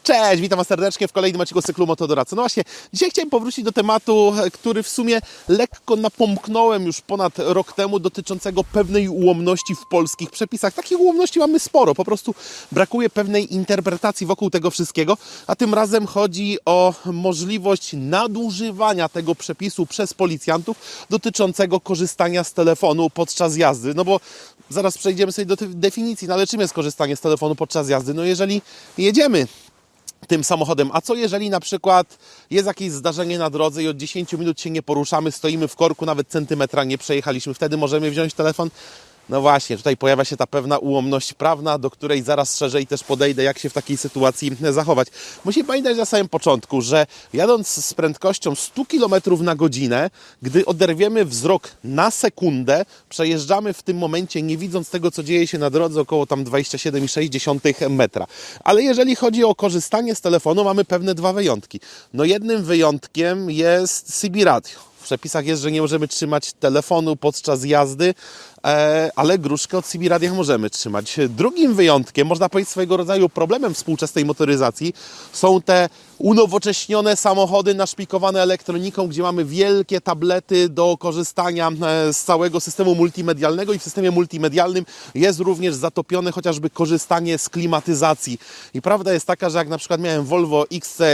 Cześć, witam Was serdecznie w kolejnym odcinku z cyklu Motodoradcy. No właśnie, dzisiaj chciałem powrócić do tematu, który w sumie lekko napomknąłem już ponad rok temu, dotyczącego pewnej ułomności w polskich przepisach. Takich ułomności mamy sporo, po prostu brakuje pewnej interpretacji wokół tego wszystkiego, a tym razem chodzi o możliwość nadużywania tego przepisu przez policjantów dotyczącego korzystania z telefonu podczas jazdy. No bo zaraz przejdziemy sobie do tej definicji, no ale czym jest korzystanie z telefonu podczas jazdy? No jeżeli jedziemy tym samochodem. A co jeżeli na przykład jest jakieś zdarzenie na drodze i od 10 minut się nie poruszamy, stoimy w korku, nawet centymetra nie przejechaliśmy, wtedy możemy wziąć telefon? No właśnie, tutaj pojawia się ta pewna ułomność prawna, do której zaraz szerzej też podejdę, jak się w takiej sytuacji zachować. Musimy pamiętać na samym początku, że jadąc z prędkością 100 km na godzinę, gdy oderwiemy wzrok na sekundę, przejeżdżamy w tym momencie, nie widząc tego, co dzieje się na drodze, około tam 27,6 metra. Ale jeżeli chodzi o korzystanie z telefonu, mamy pewne dwa wyjątki. No jednym wyjątkiem jest CB radio. W przepisach jest, że nie możemy trzymać telefonu podczas jazdy, ale gruszkę od CB radia możemy trzymać. Drugim wyjątkiem, można powiedzieć swojego rodzaju problemem współczesnej motoryzacji, są te unowocześnione samochody naszpikowane elektroniką, gdzie mamy wielkie tablety do korzystania z całego systemu multimedialnego i w systemie multimedialnym jest również zatopione chociażby korzystanie z klimatyzacji. I prawda jest taka, że jak na przykład miałem Volvo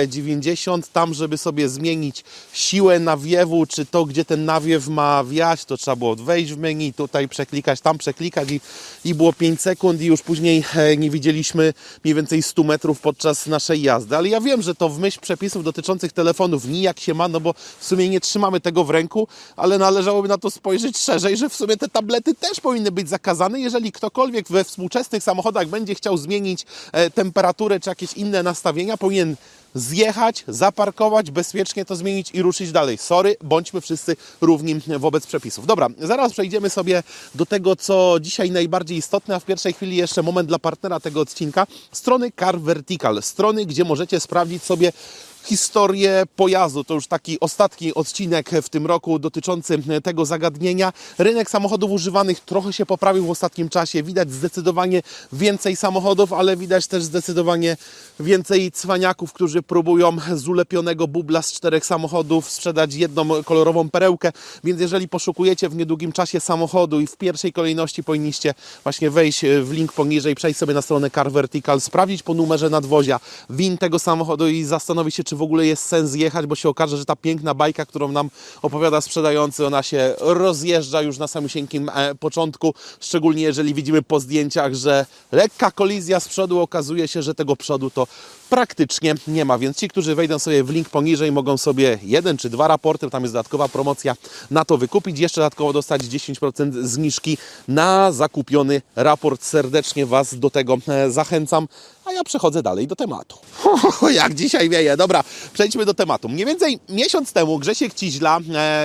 XC90, tam żeby sobie zmienić siłę nawiewu, czy to gdzie ten nawiew ma wiać, to trzeba było wejść w menu, tutaj przeklikać, tam przeklikać i było 5 sekund i już później nie widzieliśmy mniej więcej 100 metrów podczas naszej jazdy. Ale ja wiem, że to w myśl przepisów dotyczących telefonów nijak się ma, no bo w sumie nie trzymamy tego w ręku, ale należałoby na to spojrzeć szerzej, że w sumie te tablety też powinny być zakazane. Jeżeli ktokolwiek we współczesnych samochodach będzie chciał zmienić temperaturę czy jakieś inne nastawienia, powinien zjechać, zaparkować, bezpiecznie to zmienić i ruszyć dalej. Sorry, bądźmy wszyscy równi wobec przepisów. Dobra, zaraz przejdziemy sobie do tego, co dzisiaj najbardziej istotne, a w pierwszej chwili jeszcze moment dla partnera tego odcinka. Strony Car Vertical, strony, gdzie możecie sprawdzić sobie historię pojazdu. To już taki ostatni odcinek w tym roku dotyczący tego zagadnienia. Rynek samochodów używanych trochę się poprawił w ostatnim czasie. Widać zdecydowanie więcej samochodów, ale widać też zdecydowanie więcej cwaniaków, którzy próbują z ulepionego bubla z 4 samochodów sprzedać jedną kolorową perełkę. Więc jeżeli poszukujecie w niedługim czasie samochodu i w pierwszej kolejności powinniście właśnie wejść w link poniżej, przejść sobie na stronę Car Vertical, sprawdzić po numerze nadwozia VIN tego samochodu i zastanowić się, czy w ogóle jest sens jechać, bo się okaże, że ta piękna bajka, którą nam opowiada sprzedający, ona się rozjeżdża już na samym początku, szczególnie jeżeli widzimy po zdjęciach, że lekka kolizja z przodu, okazuje się, że tego przodu to praktycznie nie ma, więc ci, którzy wejdą sobie w link poniżej, mogą sobie 1 czy 2 raporty, tam jest dodatkowa promocja, na to wykupić, jeszcze dodatkowo dostać 10% zniżki na zakupiony raport. Serdecznie Was do tego zachęcam, a ja przechodzę dalej do tematu. Jak dzisiaj wieje. Dobra, przejdźmy do tematu. Mniej więcej miesiąc temu Grzesiek Ciźla,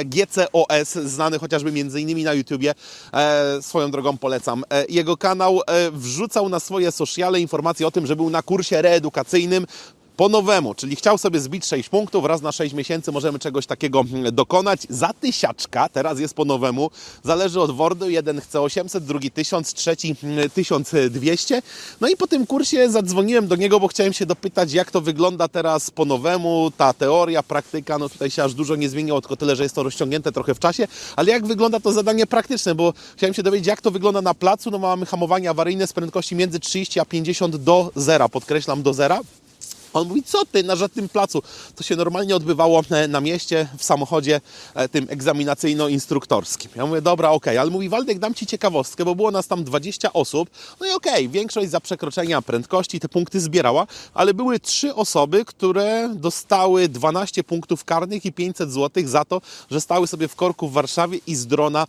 GCOS, znany chociażby między innymi na YouTubie, swoją drogą polecam, jego kanał wrzucał na swoje sociale informacje o tym, że był na kursie reedukacyjnym po nowemu, czyli chciał sobie zbić 6 punktów, raz na 6 miesięcy możemy czegoś takiego dokonać. Za 1000, teraz jest po nowemu, zależy od wordu, jeden chce 800, drugi 1000, trzeci 1200. No i po tym kursie zadzwoniłem do niego, bo chciałem się dopytać, jak to wygląda teraz po nowemu, ta teoria, praktyka, no tutaj się aż dużo nie zmieniło, tylko tyle, że jest to rozciągnięte trochę w czasie, ale jak wygląda to zadanie praktyczne, bo chciałem się dowiedzieć, jak to wygląda na placu. No mamy hamowanie awaryjne z prędkości między 30 a 50 do zera, podkreślam do zera. On mówi, co ty, na żadnym placu. To się normalnie odbywało na mieście, w samochodzie tym egzaminacyjno-instruktorskim. Ja mówię, dobra, okej, ale mówi, Waldek, dam Ci ciekawostkę, bo było nas tam 20 osób. No i okej, większość za przekroczenia prędkości te punkty zbierała, ale były 3 osoby, które dostały 12 punktów karnych i 500 zł za to, że stały sobie w korku w Warszawie i z drona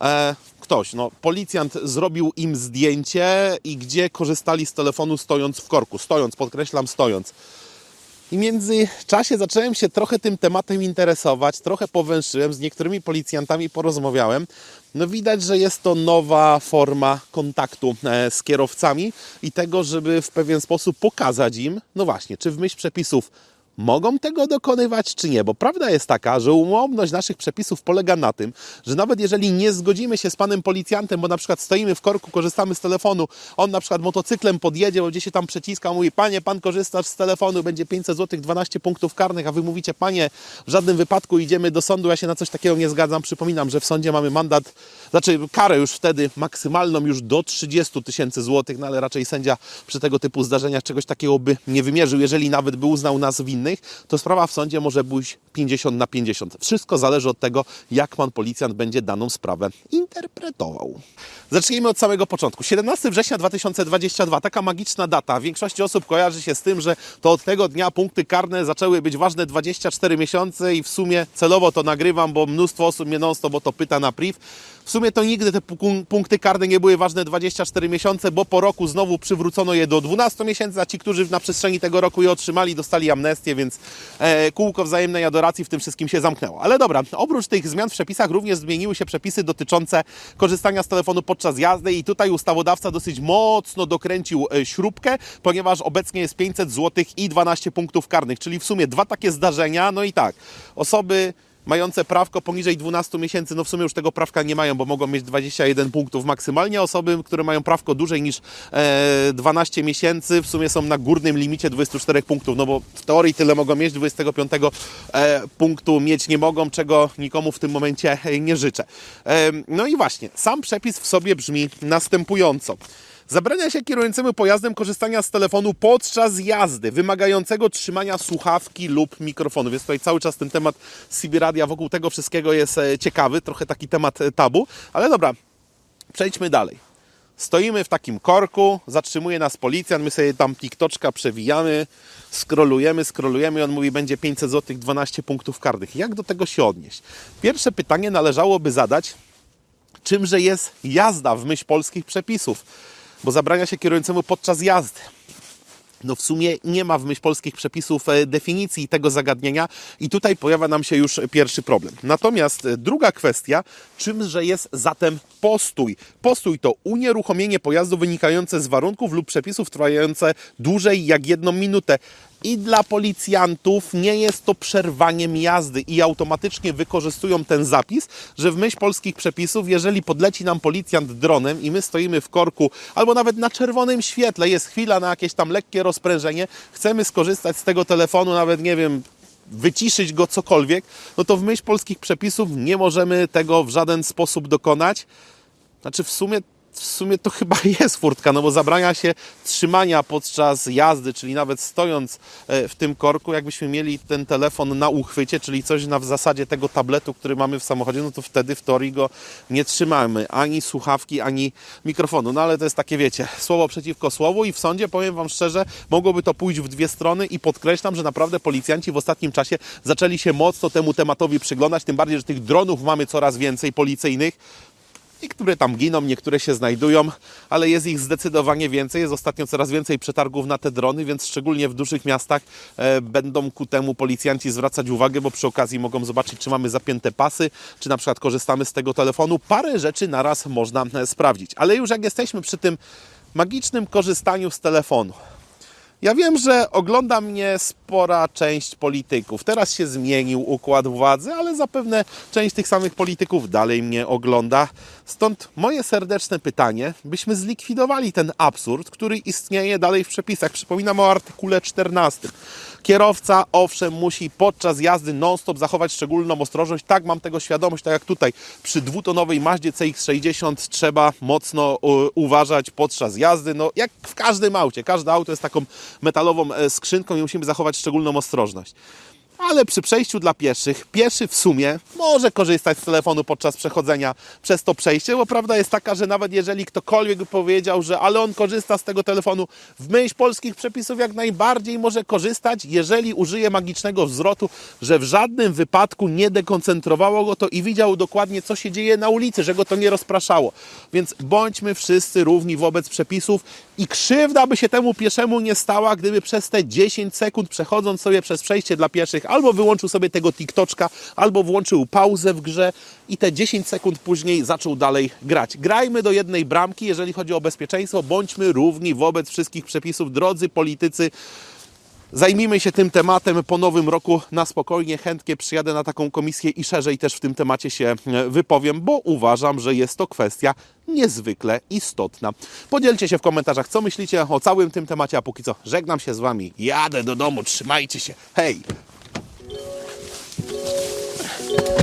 policjant zrobił im zdjęcie i gdzie korzystali z telefonu stojąc w korku. Stojąc, podkreślam, stojąc. I w międzyczasie zacząłem się trochę tym tematem interesować, trochę powęszyłem, z niektórymi policjantami porozmawiałem. No widać, że jest to nowa forma kontaktu z kierowcami i tego, żeby w pewien sposób pokazać im, no właśnie, czy w myśl przepisów mogą tego dokonywać, czy nie? Bo prawda jest taka, że umowność naszych przepisów polega na tym, że nawet jeżeli nie zgodzimy się z panem policjantem, bo na przykład stoimy w korku, korzystamy z telefonu, on na przykład motocyklem podjedzie, bo gdzieś się tam przeciska, mówi: panie, pan korzystasz z telefonu, będzie 500 zł, 12 punktów karnych, a wy mówicie: panie, w żadnym wypadku idziemy do sądu, ja się na coś takiego nie zgadzam. Przypominam, że w sądzie mamy mandat, karę już wtedy maksymalną już do 30 000 złotych, no ale raczej sędzia przy tego typu zdarzeniach czegoś takiego by nie wymierzył, jeżeli nawet by uznał nas winnych, to sprawa w sądzie może być 50/50. Wszystko zależy od tego, jak pan policjant będzie daną sprawę interpretował. Zacznijmy od samego początku. 17 września 2022, taka magiczna data. Większości osób kojarzy się z tym, że to od tego dnia punkty karne zaczęły być ważne 24 miesiące i w sumie celowo to nagrywam, bo mnóstwo osób mnie non-stop o to pyta na priv. W sumie to nigdy te punkty karne nie były ważne 24 miesiące, bo po roku znowu przywrócono je do 12 miesięcy, a ci, którzy na przestrzeni tego roku je otrzymali, dostali amnestię, więc kółko wzajemnej adoracji w tym wszystkim się zamknęło. Ale dobra, oprócz tych zmian w przepisach również zmieniły się przepisy dotyczące korzystania z telefonu podczas jazdy i tutaj ustawodawca dosyć mocno dokręcił śrubkę, ponieważ obecnie jest 500 zł i 12 punktów karnych, czyli w sumie dwa takie zdarzenia. No i tak, osoby mające prawko poniżej 12 miesięcy, no w sumie już tego prawka nie mają, bo mogą mieć 21 punktów maksymalnie. Osoby, które mają prawko dłużej niż 12 miesięcy, w sumie są na górnym limicie 24 punktów, no bo w teorii tyle mogą mieć, 25 punktu mieć nie mogą, czego nikomu w tym momencie nie życzę. No i właśnie, sam przepis w sobie brzmi następująco. Zabrania się kierującemu pojazdem korzystania z telefonu podczas jazdy wymagającego trzymania słuchawki lub mikrofonu. Więc tutaj cały czas ten temat CB Radia wokół tego wszystkiego jest ciekawy, trochę taki temat tabu, ale dobra, przejdźmy dalej. Stoimy w takim korku, zatrzymuje nas policjant, my sobie tam TikToczka przewijamy, scrollujemy i on mówi: będzie 500 zł, 12 punktów karnych. Jak do tego się odnieść? Pierwsze pytanie należałoby zadać, czymże jest jazda w myśl polskich przepisów? Bo zabrania się kierującemu podczas jazdy. No w sumie nie ma w myśl polskich przepisów definicji tego zagadnienia i tutaj pojawia nam się już pierwszy problem. Natomiast druga kwestia, czymże jest zatem postój? Postój to unieruchomienie pojazdu wynikające z warunków lub przepisów trwające dłużej jak 1 minutę. I dla policjantów nie jest to przerwaniem jazdy i automatycznie wykorzystują ten zapis, że w myśl polskich przepisów, jeżeli podleci nam policjant dronem i my stoimy w korku albo nawet na czerwonym świetle, jest chwila na jakieś tam lekkie rozprężenie, chcemy skorzystać z tego telefonu, nawet nie wiem, wyciszyć go, cokolwiek, no to w myśl polskich przepisów nie możemy tego w żaden sposób dokonać. Znaczy w sumie to chyba jest furtka, no bo zabrania się trzymania podczas jazdy, czyli nawet stojąc w tym korku, jakbyśmy mieli ten telefon na uchwycie, czyli coś w zasadzie tego tabletu, który mamy w samochodzie, no to wtedy w teorii go nie trzymamy, ani słuchawki, ani mikrofonu. No ale to jest takie, wiecie, słowo przeciwko słowu i w sądzie, powiem wam szczerze, mogłoby to pójść w dwie strony i podkreślam, że naprawdę policjanci w ostatnim czasie zaczęli się mocno temu tematowi przyglądać, tym bardziej, że tych dronów mamy coraz więcej policyjnych. Niektóre tam giną, niektóre się znajdują, ale jest ich zdecydowanie więcej. Jest ostatnio coraz więcej przetargów na te drony, więc szczególnie w dużych miastach będą ku temu policjanci zwracać uwagę, bo przy okazji mogą zobaczyć, czy mamy zapięte pasy, czy na przykład korzystamy z tego telefonu. Parę rzeczy naraz można sprawdzić. Ale już jak jesteśmy przy tym magicznym korzystaniu z telefonu, ja wiem, że ogląda mnie spora część polityków. Teraz się zmienił układ władzy, ale zapewne część tych samych polityków dalej mnie ogląda. Stąd moje serdeczne pytanie, byśmy zlikwidowali ten absurd, który istnieje dalej w przepisach. Przypominam o artykule 14. Kierowca, owszem, musi podczas jazdy non-stop zachować szczególną ostrożność. Tak, mam tego świadomość, tak jak tutaj przy dwutonowej Mazdzie CX-60 trzeba mocno uważać podczas jazdy. No, jak w każdym aucie. Każde auto jest taką metalową skrzynką i musimy zachować szczególną ostrożność. Ale przy przejściu dla pieszych, pieszy w sumie może korzystać z telefonu podczas przechodzenia przez to przejście, bo prawda jest taka, że nawet jeżeli ktokolwiek by powiedział, że ale on korzysta z tego telefonu, w myśl polskich przepisów jak najbardziej może korzystać, jeżeli użyje magicznego wzrotu, że w żadnym wypadku nie dekoncentrowało go to i widział dokładnie, co się dzieje na ulicy, że go to nie rozpraszało. Więc bądźmy wszyscy równi wobec przepisów i krzywda by się temu pieszemu nie stała, gdyby przez te 10 sekund przechodząc sobie przez przejście dla pieszych albo wyłączył sobie tego TikToczka, albo włączył pauzę w grze i te 10 sekund później zaczął dalej grać. Grajmy do jednej bramki, jeżeli chodzi o bezpieczeństwo, bądźmy równi wobec wszystkich przepisów. Drodzy politycy, Zajmijmy się tym tematem po nowym roku na spokojnie. Chętnie przyjadę na taką komisję i szerzej też w tym temacie się wypowiem, bo uważam, że jest to kwestia niezwykle istotna. Podzielcie się w komentarzach, co myślicie o całym tym temacie, a póki co żegnam się z Wami. Jadę do domu, trzymajcie się. Hej!